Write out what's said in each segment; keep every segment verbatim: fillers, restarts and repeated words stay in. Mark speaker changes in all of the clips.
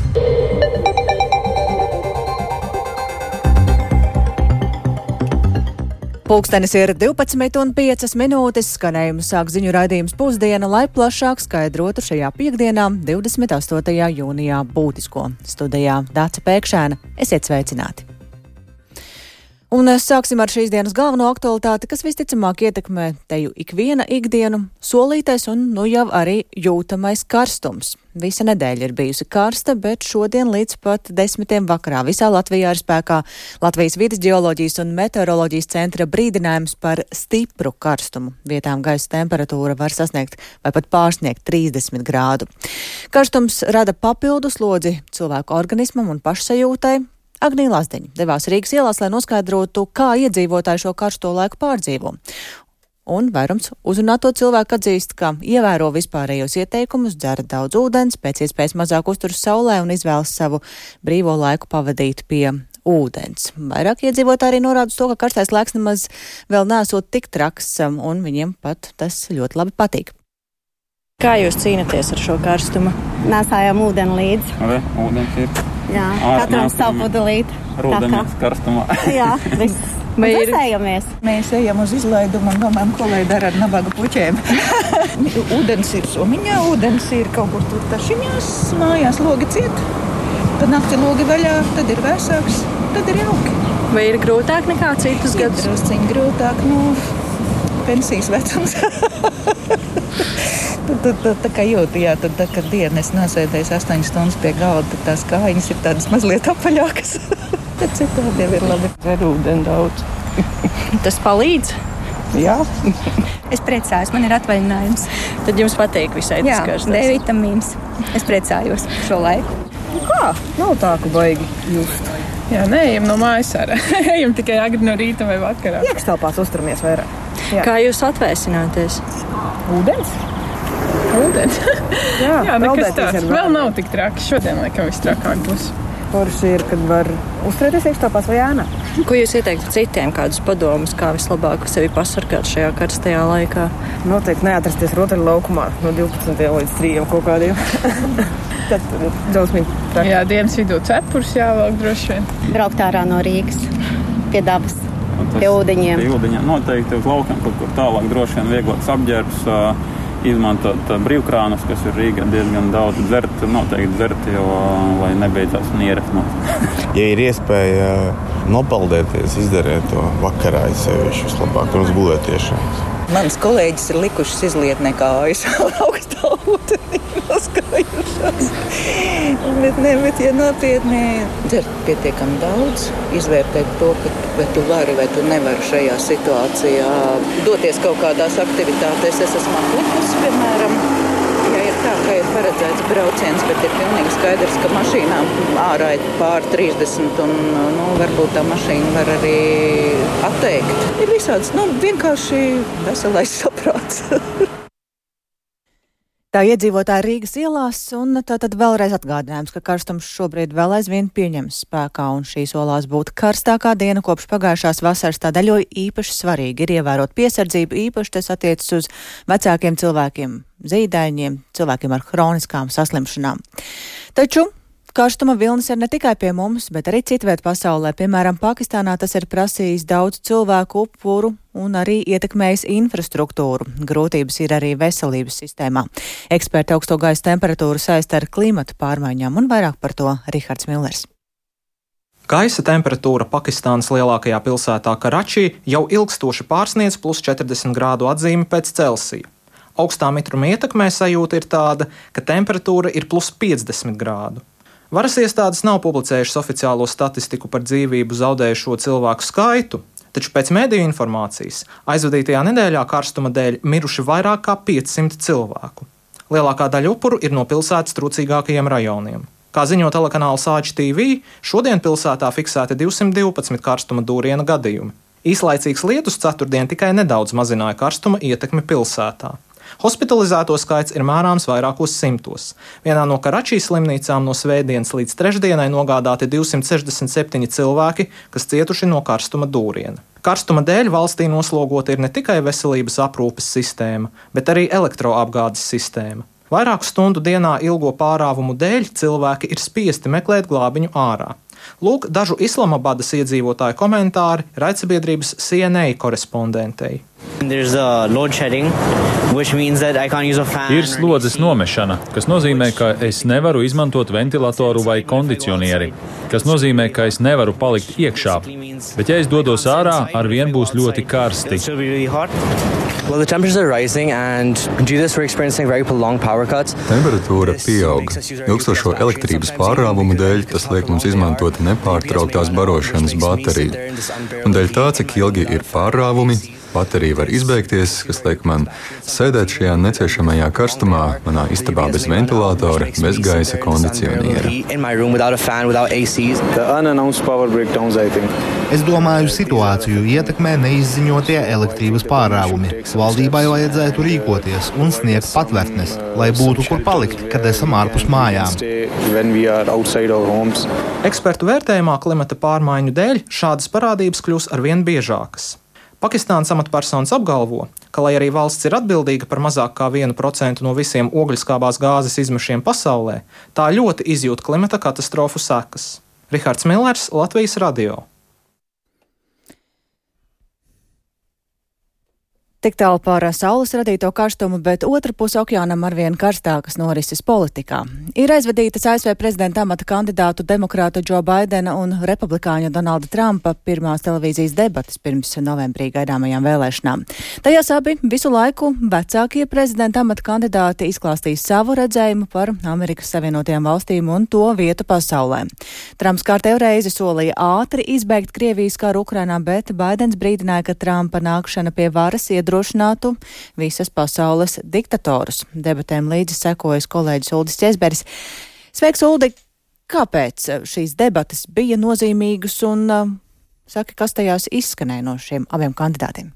Speaker 1: Pulkstenis ir divpadsmit un piecas minūtes, skanējumu sāk ziņu raidījums Pusdiena, lai plašāk skaidrotu šajā piekdienā, divdesmit astotajā jūnijā būtisko. Studijā Dāca Pēkšēna. Esiet sveicināti! Un sāksim ar šīs dienas galveno aktualitāti, kas visticamāk ietekmē teju ikviena ikdienu, solītais un nu jau arī jūtamais karstums. Visa nedēļa ir bijusi karsta, bet šodien līdz pat desmitiem vakarā visā Latvijā ir spēkā Latvijas vides ģeoloģijas un meteoroloģijas centra brīdinājums par stipru karstumu. Vietām gaisa temperatūra var sasniegt vai pat pārsniegt trīsdesmit grādu. Karstums rada papildu slodzi cilvēku organismam un pašsajūtai. Agnija Lazdeņa devās Rīgas ielās, lai noskaidrotu, kā iedzīvotāji šo karsto laiku pārdzīvo. Un vairums uzrunāto cilvēku atzīst, ka ievēro vispārējos ieteikumus, dzer daudz ūdens, pēc iespējas mazāk uzturas saulē un izvēlas savu brīvo laiku pavadīt pie ūdens. Vairāk iedzīvotāji arī norāda to, ka karstais laiks nemaz vēl nesot tik traks, un viņiem pat tas ļoti labi patīk. Kā jūs cīnaties ar šo karstumu?
Speaker 2: Nesājām ūdeni līdzi.
Speaker 3: Arī ūdens ir.
Speaker 2: Jā, katram savu pudelīti.
Speaker 3: Rūdeņas karstumā.
Speaker 2: Jā, viss. Mēs ejamies.
Speaker 4: Mēs ejam uz izlaidumu un domājam, ko lai dara ar nabaga puķiem. Ūdens ir somiņā, ūdens ir kaut kur tur tašiņās, mājās logi ciet. Tad nakti logi vaļā, tad ir vēsāks, tad ir jauki.
Speaker 1: Vai ir grūtāk nekā citus gadus?
Speaker 4: Ir drusciņi grūtāk, nu, pensijas vecums. Tad, tad, tad tā kā jūt, jā, tad, tad kad dienu es nosēdēju astoņas stundas pie galda, tad tās kājiņas ir tādas mazliet apaļākas. Tad citādiem ir labi.
Speaker 5: Dzer ūdeni daudz.
Speaker 1: Tas palīdz?
Speaker 5: Jā.
Speaker 2: Es priecājos, man ir atvaļinājums.
Speaker 1: Tad jums patīk visai tas karstais?
Speaker 2: Jā, D vitamīns. Es priecājos šo laiku.
Speaker 5: Kā? Nav tā, ka baigi just.
Speaker 6: Jā, neejam no mājas ārā. Ejam tikai agri no rīta vai vakarā.
Speaker 5: Iekštelpās uzturamies vairāk. Jā.
Speaker 1: Kā jūs atvēsināties?
Speaker 5: Ūdens?
Speaker 6: Ūdens.
Speaker 5: Jā,
Speaker 6: Jā, nekas tāds. Vēl nav tik traki. Šodien, laikam, viss trakāk būs.
Speaker 5: Forši ir, kad var uzturēties iekštelpās vai ēnā.
Speaker 1: Ko jūs ieteiktu citiem, kādus padomus, kā vislabāk sevi pasargāt šajā karstajā laikā?
Speaker 5: Noteikti neatrasties rotaļu laukumā no divpadsmitiem līdz trījiem kaut kādiem. Tad tur ir drausmīgi traki.
Speaker 6: Jā, dienas vidū cepurs jāvelk droši vien.
Speaker 2: Braukt ārā no Rīgas, pie dabas, pie ūdeņiem.
Speaker 3: Pie ūdeņiem noteikti uz laukam, kaut kur tālāk droši vien vieglāks apģērbs, izmantot brīvkrānus, kas ir Rīgā diezgan daudz, dzert, noteikti dzert, jo lai nebeidzās nierasnot.
Speaker 7: Ja ir iespēja nopaldēties, izdariet to vakarā, sevišķi vislabāk, pirms gulētiešanas.
Speaker 4: Manas kolēģis ir likušas izlietnē kājas augstā ūdenī noskājušās. Bet, ne, bet, ja nopietni dzert pietiekami daudz, izvērtēt to, ka vai tu vari vai tu nevari šajā situācijā doties kaut kādās aktivitātēs. Es esmu atlikusi, piemēram, ja ir tā, ka ir paredzēts brauciens, bet ir pilnīgi skaidrs, ka mašīnām ārā ir pār trīsdesmit un, nu, varbūt tā mašīna var arī atteikt. Ir visāds, nu, vienkārši veselais saprāts.
Speaker 1: Tā iedzīvotāji Rīgas ielās, un tātad vēlreiz atgādinājums, ka karstums šobrīd vēl aizvien pieņems spēkā, un šī solās būt karstākā diena kopš pagājušās vasaras, tādēļ jo īpaši svarīgi ir ievērot piesardzību, īpaši tas attiecas uz vecākiem cilvēkiem, zīdaiņiem, cilvēkiem ar hroniskām saslimšanām. Taču karstuma vilnis ir ne tikai pie mums, bet arī citviet pasaulē. Piemēram, Pakistānā tas ir prasījis daudz cilvēku upuru un arī ietekmējis infrastruktūru. Grūtības ir arī veselības sistēmā. Eksperti augsto gaisa temperatūru saista ar klimatu pārmaiņām, un vairāk par to Rihards Millers.
Speaker 8: Gaisa temperatūra Pakistānas lielākajā pilsētā Karačī jau ilgstoši pārsniedz plus četrdesmit grādu atzīmi pēc Celsija. Augstā mitruma ietekmē sajūta ir tāda, ka temperatūra ir plus piecdesmit grādu. Varas iestādes nav publicējušas oficiālo statistiku par dzīvību zaudējušo cilvēku skaitu, taču pēc mediju informācijas aizvadītajā nedēļā karstuma dēļ miruši vairāk kā piecsimt cilvēku. Lielākā daļa upuru ir no pilsētas trūcīgākajiem rajoniem. Kā ziņo telekanāls Āģi T V, šodien pilsētā fiksēti divsimt divpadsmit karstuma dūriena gadījumi. Īslaicīgs lietus ceturtdien tikai nedaudz mazināja karstuma ietekmi pilsētā. Hospitalizēto skaits ir mērāms vairākos simtos. Vienā no Karačijas slimnīcām no svētdienas līdz trešdienai nogādāti divsimt sešdesmit septiņi cilvēki, kas cietuši no karstuma dūriena. Karstuma dēļ valstī noslogota ir ne tikai veselības aprūpes sistēma, bet arī elektroapgādes sistēma. Vairāku stundu dienā ilgo pārāvumu dēļ cilvēki ir spiesti meklēt glābiņu ārā. Lūk, dažu Islamabadas iedzīvotāju komentāri raidsabiedrības C N A korespondentei.
Speaker 9: Ir slodzes nomešana, kas nozīmē, ka es nevaru izmantot ventilatoru vai kondicionieri, kas nozīmē, ka es nevaru palikt iekšā. Bet ja es dodos ārā, arvien būs ļoti karsti.
Speaker 10: Temperatūra pieaug. Ilgstošo elektrības pārāvumu dēļ tas liek mums izmantot nepārtrauktās barošanas bateriju. Un dēļ tā, cik ilgi ir pārāvumi, baterija var izbeigties, kas liek man sēdēt šajā neciešamajā karstumā, manā istabā bez ventilatora, bez gaisa kondicioniera.
Speaker 11: Es domāju, situāciju ietekmē neizziņotie elektrības pārāvumi. Valdībai vajadzētu rīkoties un sniegt patvērtnes, lai būtu kur palikt, kad esam ārpus mājām.
Speaker 8: Ekspertu vērtējumā klimata pārmaiņu dēļ šādas parādības kļūs arvien biežākas. Pakistānas amatpersonas apgalvo, ka, lai arī valsts ir atbildīga par mazāk kā vienu procentu no visiem ogļskābās gāzes izmešiem pasaulē, tā ļoti izjūt klimata katastrofu sekas. Rihards Millers, Latvijas radio.
Speaker 1: Tik tālu par saules radīto karstumu, bet otra puse okeānam arvien karstākas norises politikā. Ir aizvadītas A S V prezidenta amata kandidātu demokrāta Džo Baidena un republikāņu Donalda Trumpa pirmās televīzijas debatas pirms novembrī gaidāmajām vēlēšanām. Tajās abi visu laiku vecākie prezidenta amata kandidāti izklāstīs savu redzējumu par Amerikas Savienotajām valstīm un to vietu pasaulē. Trumps kārtējo reizi solīja ātri izbeigt Krievijas karu Ukrainā, bet Baidens brīdināja, ka Trumpa nākšana pie varas iedrošinātu visas pasaules diktatorus. Debatēm līdzi sekojas kolēģis Uldis Česberis. Sveiks, Uldi! Kāpēc šīs debatas bija nozīmīgas un uh, saki, kas tajās izskanēja no šiem abiem kandidātiem?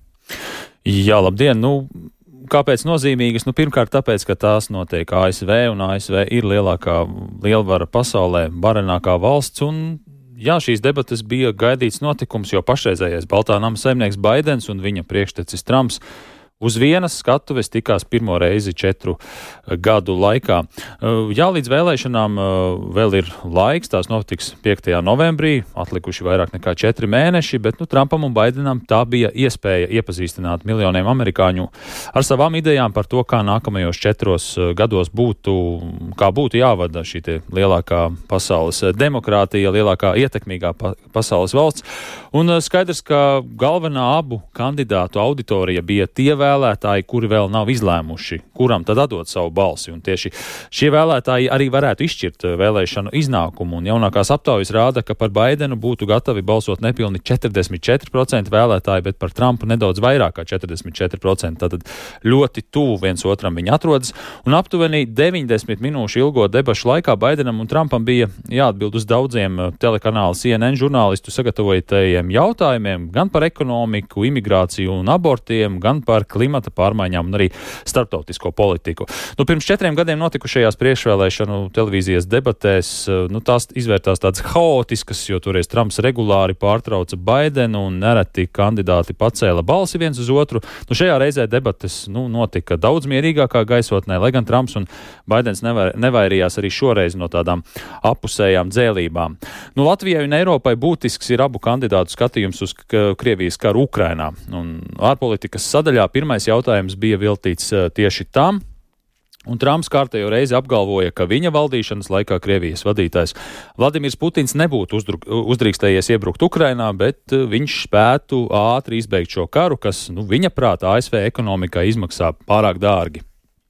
Speaker 9: Jā, labdien! Nu, kāpēc nozīmīgas? Nu, pirmkārt, tāpēc, ka tās notiek A S V, un A S V ir lielākā lielvara pasaulē, varenākā valsts, un jā, šīs debatas bija gaidīts notikums, jo pašreizējais Baltā nama saimnieks Baidens un viņa priekštecis Trumps uz vienas skatuves tikās pirmo reizi četru gadu laikā. Jā, līdz vēlēšanām vēl ir laiks, tās notiks piektajā novembrī, atlikuši vairāk nekā četri mēneši, bet nu, Trumpam un Baidenam tā bija iespēja iepazīstināt miljoniem amerikāņu ar savām idejām par to, kā nākamajos četros gados būtu, kā būtu jāvada šī te lielākā pasaules demokrātija, lielākā ietekmīgā pa pasaules valsts. Un skaidrs, ka galvenā abu kandidātu auditorija bija tie vēlētāji, kuri vēl nav izlēmuši, kuram tad atdot savu balsi. Un tieši šie vēlētāji arī varētu izšķirt vēlēšanu iznākumu. Un jaunākās aptaujas rāda, ka par Baidenu būtu gatavi balsot nepilni četrdesmit četri procenti vēlētāji, bet par Trumpu nedaudz vairāk kā četrdesmit četri procenti. Tātad ļoti tuvu viens otram viņi atrodas. Un aptuveni deviņdesmit minūšu ilgo debašu laikā Baidenam un Trumpam bija jāatbild uz daudziem telekanāla C N N žurnālistu sagatavotajiem jautājumiem, gan par ekonomiku, imigrāciju un abortiem, gan par klimata pārmaiņām un arī starptautisko politiku. Nu, pirms četriem gadiem notikušajās priekšvēlēšanu televīzijas debatēs, nu, tās izvērtās tādas haotiskas, jo toreiz Trumps regulāri pārtrauca Baidenu un nereti kandidāti pacēla balsi viens uz otru. Nu, šajā reizē debates nu, notika daudz mierīgākā gaisotnē, lai gan Trumps un Baidens nevar, nevairījās arī šoreiz no tādām apusējām dzēlībām. Nu, Latvijai un Eiropai būtisks ir abu kandidātu skatījums uz Krievijas karu Ukrainā. Un ārpolitikas sadaļā pirmais jautājums bija veltīts tieši tam, un Trumps kārtējo reizi apgalvoja, ka viņa valdīšanas laikā Krievijas vadītājs Vladimirs Putins nebūtu uzdrīkstējies iebrukt Ukrainā, bet viņš spētu ātri izbeigt šo karu, kas, nu, viņa prātā A S V ekonomikai izmaksā pārāk dārgi.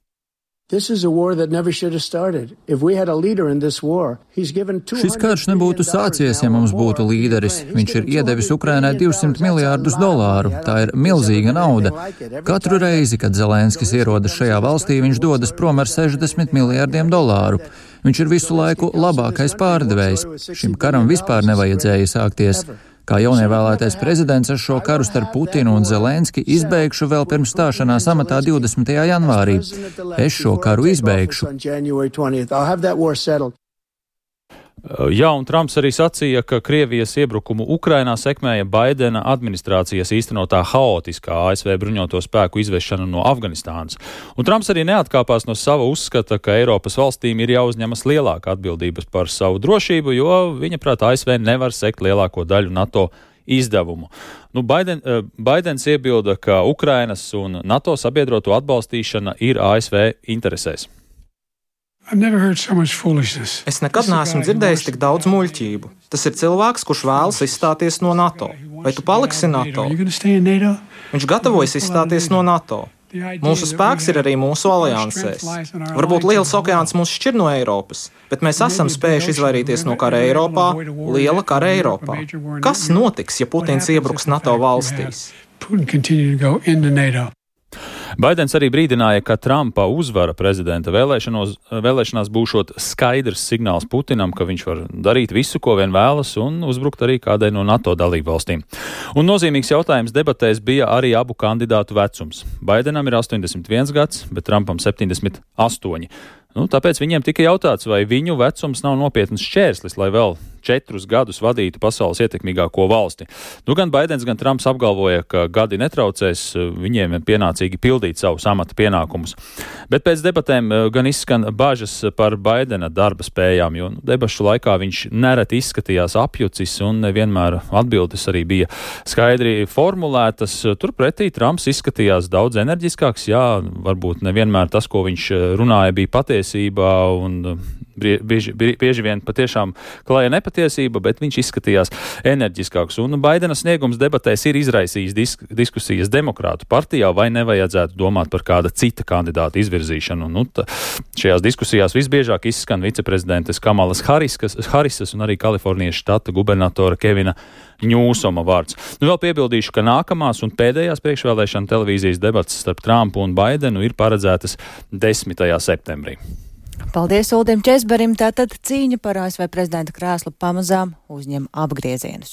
Speaker 12: Šis karš nebūtu sācies, ja mums būtu līderis. Viņš ir iedevis Ukrainai divsimt miljārdus dolāru. Tā ir milzīga nauda. Katru reizi, kad Zelenskis ierodas šajā valstī, viņš dodas prom ar sešdesmit miljārdiem dolāru. Viņš ir visu laiku labākais pārdevējs. Šim karam vispār nevajadzēja sākties. Kā jaunievēlētais prezidents ar šo karu starp Putinu un Zelenski izbeigšu vēl pirms stāšanās amatā divdesmitajā janvārī. Es šo karu izbeigšu.
Speaker 9: Jā, un Trumps arī sacīja, ka Krievijas iebrukumu Ukrainā sekmēja Baidena administrācijas īstenotā haotiskā A S V bruņoto spēku izvešana no Afganistānas. Un Trumps arī neatkāpās no sava uzskata, ka Eiropas valstīm ir jāuzņemas lielāka atbildības par savu drošību, jo viņa prāt A S V nevar sekt lielāko daļu NATO izdevumu. Nu, Baiden, Baidens iebilda, ka Ukrainas un NATO sabiedroto atbalstīšana ir A S V interesēs.
Speaker 8: Es nekad neesmu dzirdējis tik daudz muļķību. Tas ir cilvēks, kurš vēlas izstāties no NATO. Vai tu paliksi NATO? Viņš gatavojas izstāties no NATO. Mūsu spēks ir arī mūsu aliansēs. Varbūt liels okeāns mūs šķir no Eiropas, bet mēs esam spējuši izvairīties no kara Eiropā, liela kara Eiropā. Kas notiks, ja Putins iebruks NATO valstīs?
Speaker 9: Baidens arī brīdināja, ka Trumpa uzvara prezidenta vēlēšanās būšot skaidrs signāls Putinam, ka viņš var darīt visu, ko vien vēlas, un uzbrukt arī kādai no NATO dalību valstīm. Un nozīmīgs jautājums debatēs bija arī abu kandidātu vecums. Baidenam ir astoņdesmit viens gads, bet Trumpam septiņdesmit astoņi. Nu, tāpēc viņiem tika jautāts, vai viņu vecums nav nopietns šķērslis, lai vēl četrus gadus vadītu pasaules ietekmīgāko valsti. Nu, gan Baidens, gan Trumps apgalvoja, ka gadi netraucēs viņiem pienācīgi pildīt savus amata pienākumus. Bet pēc debatēm gan izskan bažas par Baidena darba spējām, jo debašu laikā viņš nereti izskatījās apjucis un nevienmēr atbildes arī bija skaidri formulētas. Turpretī Trumps izskatījās daudz enerģiskāks, jā, varbūt nevienmēr tas, ko viņš runāja, bija patiesībā un bieži, bieži vien patiešām klāja nepatiesība, bet viņš izskatījās enerģiskāks. Un Baidena sniegums debatēs ir izraisījis disk, diskusijas demokrātu partijā, vai nevajadzētu domāt par kāda cita kandidāta izvirzīšanu. Nu, tā, šajās diskusijās visbiežāk izskan viceprezidentes Kamalas Hariskas, Harisas un arī Kalifornijas štata gubernatora Kevina Ņūsoma vārds. Nu, vēl piebildīšu, ka nākamās un pēdējās priekšvēlēšana televīzijas debatas starp Trumpu un Baidenu ir paredzētas desmitajā septembrī.
Speaker 1: Paldies Uldim Česberim, tātad cīņa par A S V prezidenta krēslu pamazām uzņem apgriezienus.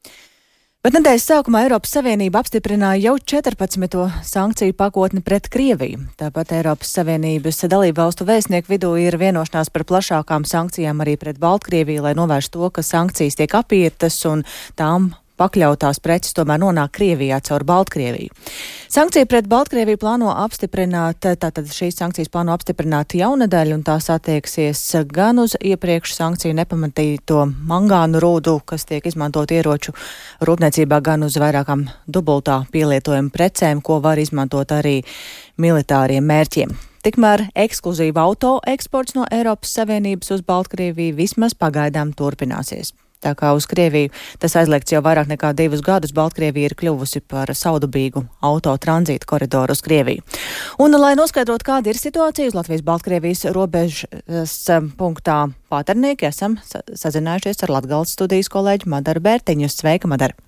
Speaker 1: Bet nedēļas sākumā Eiropas Savienība apstiprināja jau četrpadsmito sankciju pakotni pret Krieviju. Tāpat Eiropas Savienības dalību valstu vēstnieku vidū ir vienošanās par plašākām sankcijām arī pret Baltkrieviju, lai novērstu to, ka sankcijas tiek apietas un tām pakļautās preces tomēr nonāk Krievijā caur Baltkrieviju. Sankcija pret Baltkrieviju plāno apstiprināt, tātad šīs sankcijas plāno apstiprināt jaunedēļ, un tās attieksies gan uz iepriekš sankciju nepamatīto mangānu rūdu, kas tiek izmantot ieroču rūpniecībā, gan uz vairākām dubultā pielietojuma precēm, ko var izmantot arī militāriem mērķiem. Tikmēr ekskluzīva auto eksports no Eiropas Savienības uz Baltkrieviju vismaz pagaidām turpināsies. Tā kā uz Krieviju tas aizliegts jau vairāk nekā divus gadus, Baltkrievija ir kļuvusi par saudabīgu auto tranzīta koridoru uz Krieviju. Un, lai noskaidrotu, kāda ir situācija uz Latvijas-Baltkrievijas robežas punktā Pāternieki, esam sazinājušies ar Latgales studijas kolēģi Madaru Bērtiņu. Sveika, Madara!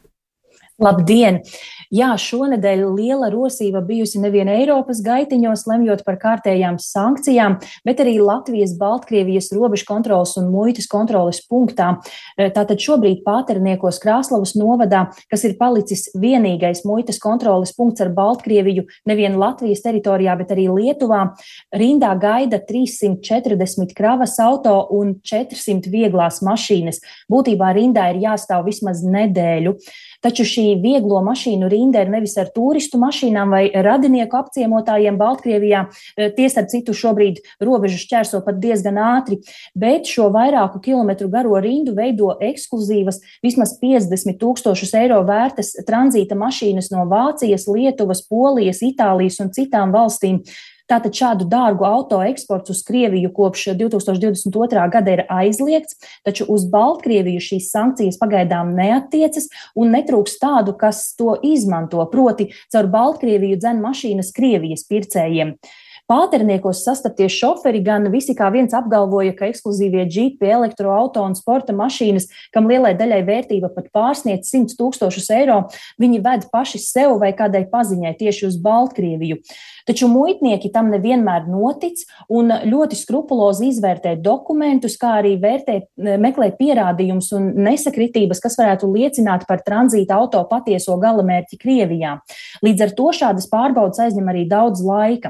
Speaker 13: Labdien! Jā, šonedēļ liela rosība bijusi nevien Eiropas gaitiņos, lemjot par kārtējām sankcijām, bet arī Latvijas-Baltkrievijas robežu kontrolas un muitas kontroles punktā. Tātad šobrīd Pāterniekos Krāslavas novadā, kas ir palicis vienīgais muitas kontroles punkts ar Baltkrieviju nevien Latvijas teritorijā, bet arī Lietuvā, rindā gaida trīssimt četrdesmit kravas auto un četrsimt vieglās mašīnas. Būtībā rindā ir jāstāv vismaz nedēļu. Taču šī vieglo mašīnu rinda ir nevis ar turistu mašīnām vai radinieku apciemotājiem Baltkrievijā, tie starp citu šobrīd robežu šķērso pat diezgan ātri, bet šo vairāku kilometru garo rindu veido ekskluzīvas vismaz piecdesmit tūkstošus eiro vērtas tranzīta mašīnas no Vācijas, Lietuvas, Polijas, Itālijas un citām valstīm. Tātad šādu dārgu auto eksports uz Krieviju kopš divi tūkstoši divdesmit otrā gada ir aizliegts, taču uz Baltkrieviju šīs sankcijas pagaidām neattiecas un netrūks tādu, kas to izmanto, proti caur Baltkrieviju dzen mašīnas Krievijas pircējiem. Pāterniekos sastapties šoferi gan visi kā viens apgalvoja, ka ekskluzīvie džipi, elektroauto un sporta mašīnas, kam lielai daļai vērtība pat pārsniedz simt tūkstošus eiro, viņi ved paši sev vai kādai paziņai tieši uz Baltkrieviju. Taču muitnieki tam nevienmēr notic un ļoti skrupulozi izvērtē dokumentus, kā arī vērtē, meklē pierādījumus un nesakritības, kas varētu liecināt par tranzīta auto patieso galamērķi Krievijā. Līdz ar to šādas pārbaudas aizņem arī daudz laika.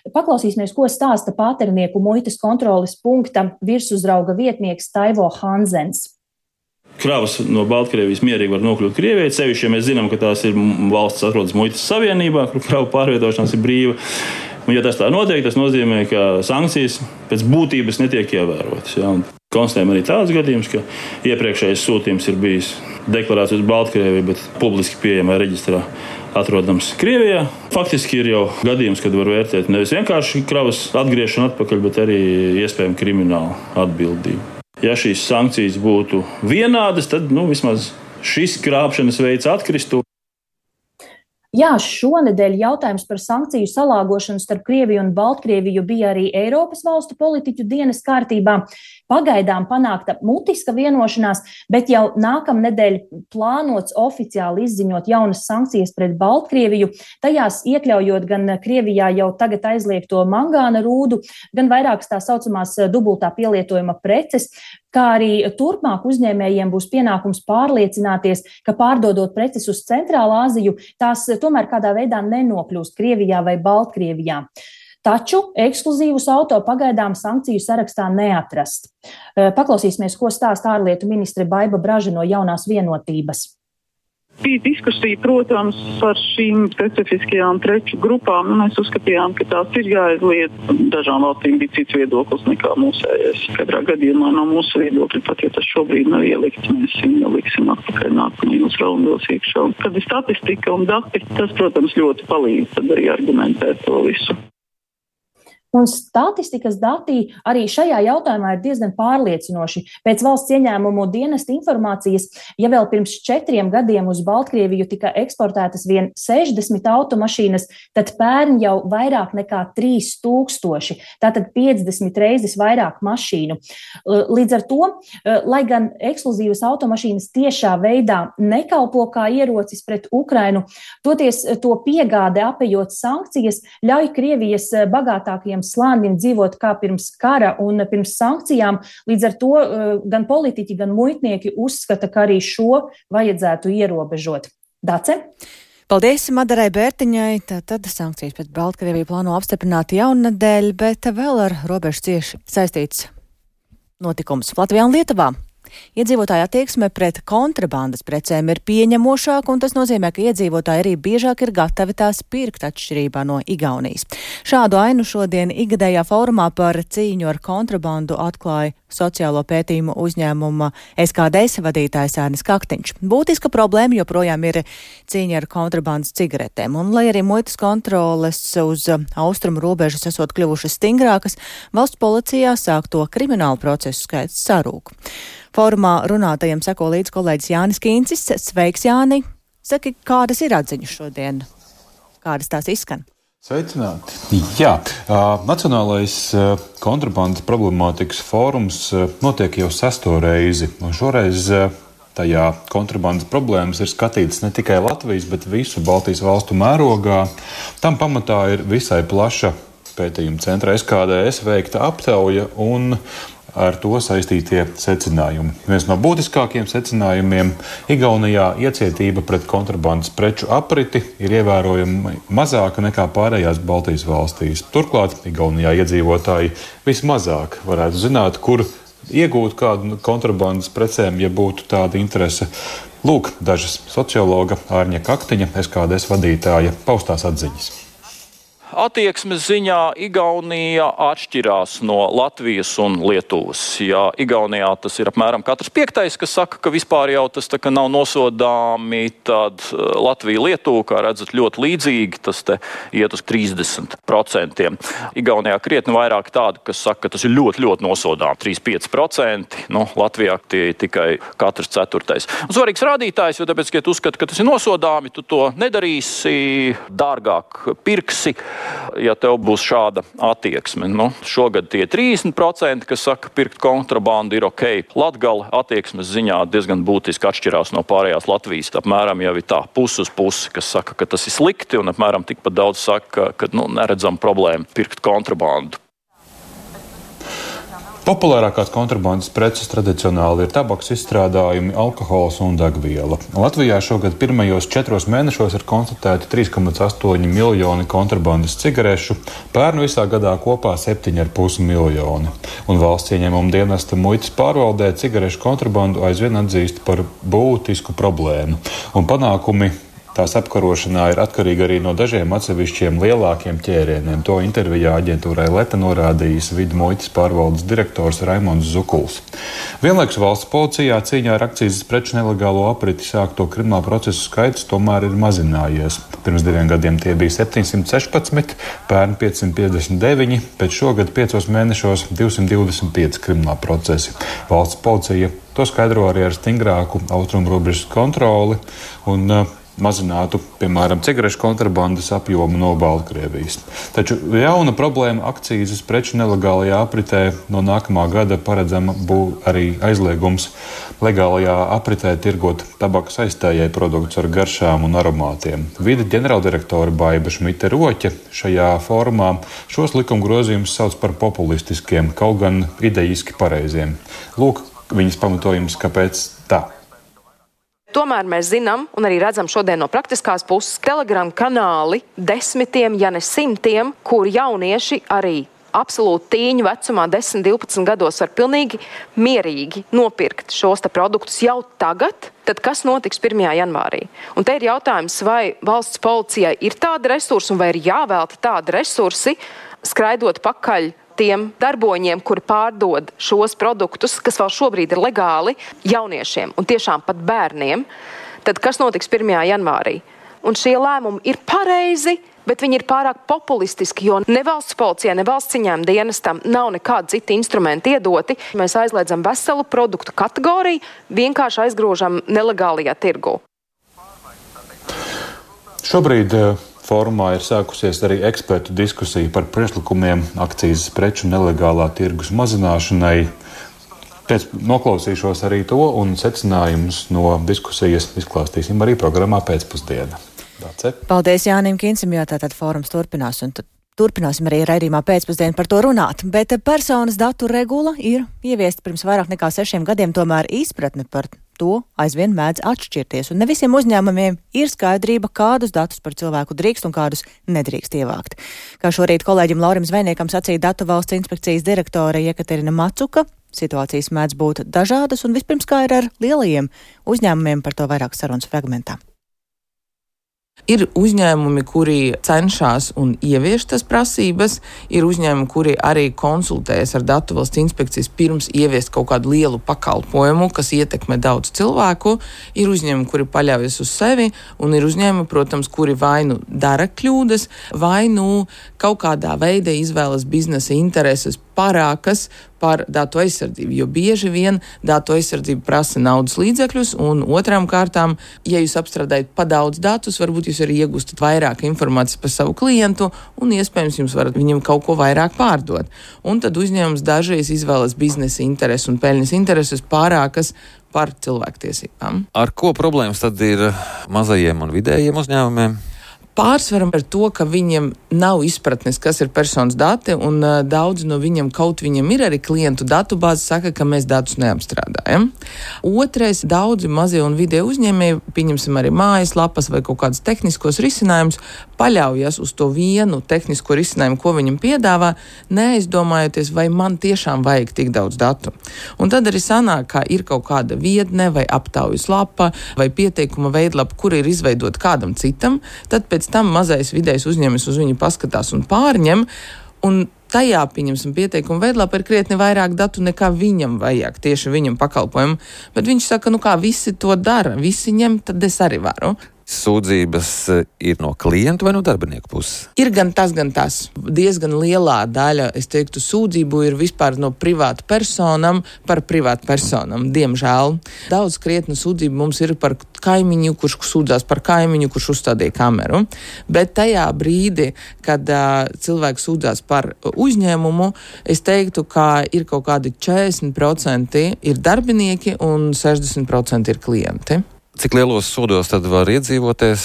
Speaker 13: Paklausīsimies, ko stāsta Pāternieku muitas kontroles punkta virsuzrauga vietnieks Taivo Hanzens.
Speaker 14: Kravas no Baltkrievijas mierīgi var nokļūt Krievijai, sevišķi, ja mēs zinām, ka tās ir valsts atrodas muitas savienībā, kur kravu pārvietošanās ir brīva. Un, ja tas tā notiek, tas nozīmē, ka sankcijas pēc būtības netiek ievērotas. Ja? Konstatējam arī tāds gadījums, ka iepriekšējais sūtījums ir bijis deklarēts uz Baltkrieviju, bet publiski pieejamā reģistrā atrodams Krievijā. Faktiski ir jau gadījums, kad var vērtēt nevis vienkārši kravas atgriešanu atpakaļ, bet arī iespējami kriminālu atbildību. Ja šīs sankcijas būtu vienādas, tad nu, vismaz šis krāpšanas veids atkristu.
Speaker 13: Jā, šonedēļ jautājums par sankciju salāgošanu starp Krieviju un Baltkrieviju bija arī Eiropas valstu politiķu dienas kārtībā. Pagaidām panākta mutiska vienošanās, bet jau nākamnedēļ plānots oficiāli izziņot jaunas sankcijas pret Baltkrieviju, tajās iekļaujot gan Krievijā jau tagad aizliegto mangāna rūdu, gan vairākas tā saucamās dubultā pielietojuma preces, kā arī turpmāk uzņēmējiem būs pienākums pārliecināties, ka pārdodot preces uz Centrālā Āziju, tās tomēr kādā veidā nenokļūst Krievijā vai Baltkrievijā. Taču ekskluzīvus auto pagaidām sankciju sarakstā neatrast. Paklausīsimies, ko stāsta ārlietu ministre Baiba Braža no Jaunās vienotības.
Speaker 15: Bija diskusija, protams, par šīm specifiskajām preču grupām. Mēs uzskatījām, ka tās ir jāizliet. Dažām valstīm bija cits viedoklis nekā mūsējais. Katrā gadījumā no mūsu viedokļa, pat ja tas šobrīd nav ielikts, mēs viņu liksim atpakaļ nākamajos raundos iekšā. Kad ir statistika un dati, tas, protams, ļoti palīdz tad arī argumentēt to visu.
Speaker 13: Un statistikas dati arī šajā jautājumā ir diezgan pārliecinoši. Pēc valsts ieņēmumu dienesta informācijas, ja vēl pirms četriem gadiem uz Baltkrieviju tika eksportētas vien sešdesmit automašīnas, tad pērn jau vairāk nekā trīs tūkstoši, tātad piecdesmit reizes vairāk mašīnu. Līdz ar to, lai gan ekskluzīvas automašīnas tiešā veidā nekalpo kā ierocis pret Ukrainu, toties to piegāde apejot sankcijas ļauj Krievijas bagātākajiem slānim dzīvot kā pirms kara un pirms sankcijām. Līdz ar to gan politiķi, gan muitnieki uzskata, ka arī šo vajadzētu ierobežot. Dace?
Speaker 1: Paldies Madarai Bērtiņai. Tad sankcijas pret Baltkrieviju plāno apstiprināt jaunadēļ, bet vēl ar robežu cieši saistīts notikums Latvijā un Lietuvā. Iedzīvotāja attieksme pret kontrabandas precēm ir pieņemošāka, un tas nozīmē, ka iedzīvotāji arī biežāk ir gatavi tās pirkt atšķirībā no Igaunijas. Šādu ainu šodien ikgadējā fórumā par cīņu ar kontrabandu atklāja sociālo pētījumu uzņēmuma S K D S vadītājs Ārnis Kaktiņš. Būtiska problēma joprojām ir cīņa ar kontrabandas cigaretēm, un lai arī muitas kontroles uz austrumu robežas esot kļuvušas stingrākas, valsts policijā sākto kriminālu procesu skaits sarūk. Fórumā runātajiem seko līdz kolēģis Jānis Kīncis. Sveiks, Jāni! Saki, kādas ir atziņas šodien? Kādas tās izskan?
Speaker 16: Sveicināti! Jā, uh, Nacionālais uh, kontrabandas problemātikas fórums uh, notiek jau sesto reizi, un šoreiz uh, tajā kontrabandas problēmas ir skatītas ne tikai Latvijas, bet visu Baltijas valstu mērogā. Tam pamatā ir visai plaša pētījuma centra S K D S veikta aptauja un ar to saistītie secinājumi. Viens no būtiskākiem secinājumiem - Igaunijā iecietība pret kontrabandas preču apriti ir ievērojami mazāka nekā pārējās Baltijas valstīs. Turklāt Igaunijā iedzīvotāji vismazāk varētu zināt, kur iegūt kādu kontrabandas precēm, ja būtu tāda interese. Lūk, dažas sociologa Ārņa Kaktiņa, S K D S vadītāja, paustās atziņas.
Speaker 9: Attieksmes ziņā Igaunija atšķirās no Latvijas un Lietuvas. Ja Igaunijā tas ir apmēram katrs piektais, kas saka, ka vispār jau tas tā, ka nav nosodāmi, tad Latvija, Lietuva, kā redzat, ļoti līdzīgi, tas te iet uz trīsdesmit procentiem. Igaunijā krietni vairāk tādu, kas saka, ka tas ir ļoti, ļoti nosodām, trīs līdz pieci procenti. Nu, Latvijā tie tikai katrs ceturtais. Un svarīgs rādītājs, jo tāpēc, ka tu uzskati, ka tas ir nosodāmi, tu to nedarīsi, dārgāk pirksi, ja tev būs šāda attieksme. Nu, šogad tie trīsdesmit procenti, kas saka, pirkt kontrabandu ir ok. Latgale attieksmes ziņā diezgan būtiski atšķirās no pārējās Latvijas. Apmēram jau ir tā pusi uz pusi, kas saka, ka tas ir slikti, un apmēram tikpat daudz saka, ka nu, neredzam problēmu pirkt kontrabandu.
Speaker 16: Populārākās kontrabandas preces tradicionāli ir tabaks izstrādājumi, alkohols un degviela. Latvijā šogad pirmajos četros mēnešos ir konstatēti trīs komats astoņi miljoni kontrabandas cigarešu, pērn visā gadā kopā septiņi komats pieci miljoni. Un valsts ieņēmuma dienesta muitas pārvaldē cigarešu kontrabandu aizvien atzīst par būtisku problēmu. Un panākumi tās apkarošanā ir atkarīga arī no dažiem atsevišķiem lielākiem ķērieniem. To intervijā aģentūrai Leta norādījis vidu muitas pārvaldes direktors Raimonds Zukuls. Vienlaikus valsts policijā cīņā ar akcīzes preču nelegālo apriti sākto kriminālu procesu skaits tomēr ir mazinājies. Pirms diviem gadiem tie bija septiņsimt sešpadsmit, pērn piecsimt piecdesmit deviņi, pēc šogad piecos mēnešos divsimt divdesmit pieci krimināli procesi. Valsts policija to skaidro arī ar stingrāku austrumrobežas kontroli un uh, mazinātu, piemēram, cigarešu kontrabandas apjomu no Baltkrievijas. Taču jauna problēma akcīzes preču nelegālajā apritē no nākamā gada paredzama būs arī aizliegums legālajā apritē tirgot tabakas aizstājēju produktus ar garšām un aromātiem. Vide ģenerāldirektore Baiba Šmite Roķe šajā fórumā šos likuma grozījumus sauc par populistiskiem, kaut gan idejiski pareiziem. Lūk, viņas pamatojums, kāpēc tā.
Speaker 17: Tomēr mēs zinām un arī redzam šodien no praktiskās puses Telegram kanāli desmitiem, ja ne simtiem, kur jaunieši arī absolūti tīņu vecumā, desmit, divpadsmit gados var pilnīgi mierīgi nopirkt šos te produktus jau tagad, tad kas notiks pirmajā janvārī? Un te ir jautājums, vai valsts policijai ir tādi resursi un vai ir jāvelta tādi resursi, skraidot pakaļ tiem darboņiem, kuri pārdod šos produktus, kas vēl šobrīd ir legāli jauniešiem un tiešām pat bērniem, tad kas notiks pirmajā janvārī? Un šie lēmumi ir pareizi, bet viņi ir pārāk populistiski, jo ne valsts policijai, ne valsts ieņēmuma dienestam nav nekādi citi instrumenti iedoti. Mēs aizliedzam veselu produktu kategoriju, vienkārši aizgrūžam nelegālajā tirgu.
Speaker 16: Šobrīd fórumā ir sākusies arī ekspertu diskusija par priekšlikumiem akcīzes preču nelegālā tirgus mazināšanai. Pēc noklausīšos arī to un secinājumus no diskusijas izklāstīsim arī programmā pēcpusdiena. Dace.
Speaker 1: Paldies Jānim Kinsim, jā, tātad fórums turpinās un tad turpināsim arī raidījumā pēcpusdienu par to runāt. Bet personas datu regula ir ieviesta pirms vairāk nekā sešiem gadiem, tomēr izpratne par to aizvien mēdz atšķirties, un ne visiem uzņēmumiem ir skaidrība, kādus datus par cilvēku drīkst un kādus nedrīkst ievākt. Kā šorīt kolēģim Laurim Zvejniekam sacīja Datu valsts inspekcijas direktore Jekaterina Macuka, situācijas mēdz būt dažādas, un vispirms kā ir ar lielajiem uzņēmumiem, par to vairāk sarunas fragmentā.
Speaker 18: Ir uzņēmumi, kuri cenšas un ievieš tas prasības, ir uzņēmumi, kuri arī konsultējas ar Datu valsts inspekcijas pirms ieviest kaut kādu lielu pakalpojumu, kas ietekmē daudz cilvēku, ir uzņēmumi, kuri paļaujas uz sevi, un ir uzņēmumi, protams, kuri vai nu dara kļūdas, vai nu kaut kādā veidā izvēlas biznesa intereses pārākas par datu aizsardzību, jo bieži vien datu aizsardzība prasa naudas līdzekļus, un otrām kārtām, ja jūs apstrādājat pa daudz datus, varbūt jūs arī iegūstat vairāk informācijas par savu klientu, un iespējams jums varat viņam kaut ko vairāk pārdot. Un tad uzņēmums dažreiz izvēlas biznesa intereses un peļņas intereses pārākas par cilvēktiesībām.
Speaker 19: Ar ko problēmas tad ir mazajiem un vidējiem uzņēmumiem?
Speaker 18: Pārsvaram ar to, ka viņiem nav izpratnes, kas ir personas dati, un uh, daudz no viņiem, kaut viņiem ir arī klientu datu bāzi, saka, ka mēs datus neapstrādājam. Otrais, daudzi mazie un vidēji uzņēmēji, pieņemsim arī mājaslapas vai kaut kādus tehniskos risinājumus, paļaujas uz to vienu tehnisko risinājumu, ko viņam piedāvā, neaizdomājoties, vai man tiešām vajag tik daudz datu. Un tad arī sanāk, ka ir kaut kāda viedne vai aptaujas lapa vai pieteikuma veidlapa, kur ir izveidot kādam citam, tad pēc tam mazais vidējs uzņēmums uz viņu paskatās un pārņem, un tajā, pieņemsim, pieteikuma veidlapā ir krietni vairāk datu nekā viņam vajag, tieši viņam pakalpojumu, bet viņš saka, nu kā visi to dara, visi ņem, tad es arī varu.
Speaker 19: Sūdzības ir no klientu vai no darbinieku puses?
Speaker 18: Ir gan tas, gan tas. Diezgan lielā daļa, es teiktu, sūdzību ir vispār no privātu personam par privātu personam, diemžēl. Daudz krietnu sūdzību mums ir par kaimiņu, kurš sūdzās par kaimiņu, kurš uzstādīja kameru. Bet tajā brīdi, kad uh, cilvēks sūdzās par uzņēmumu, es teiktu, ka ir kaut kādi četrdesmit procenti ir darbinieki un sešdesmit procenti ir klienti.
Speaker 19: Cik lielos sodos tad var iedzīvoties?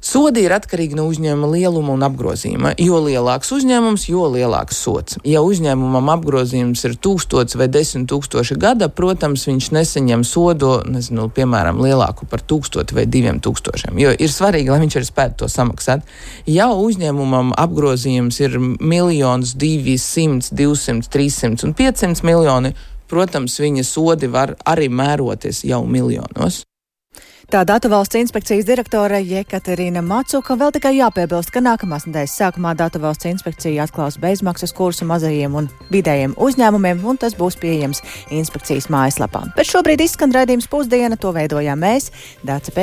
Speaker 18: Sodi ir atkarīgi no uzņēmuma lieluma un apgrozījuma. Jo lielāks uzņēmums, jo lielāks sods. Ja uzņēmumam apgrozījums ir tūkstots vai desmit tūkstoši gada, protams, viņš nesaņem sodu, nezinu, piemēram, lielāku par tūkstoti vai diviem tūkstošiem. Jo ir svarīgi, lai viņš arī spētu to samaksāt. Ja uzņēmumam apgrozījums ir miljons, divi simti, divsimt, trīssimt un piecsimt miljoni, protams, viņa sodi var arī mēroties jau miljonos.
Speaker 1: Tā Datu valsts inspekcijas direktore Jekaterina Macuka. Vēl tikai jāpiebilst, ka nākamās nedēļas sākumā Datu valsts inspekcija atklās bezmaksas kursu mazajiem un vidējiem uzņēmumiem, un tas būs pieejams inspekcijas mājaslapā. Bet šobrīd izskan raidījums Pusdiena, to veidojām mēs, Dāca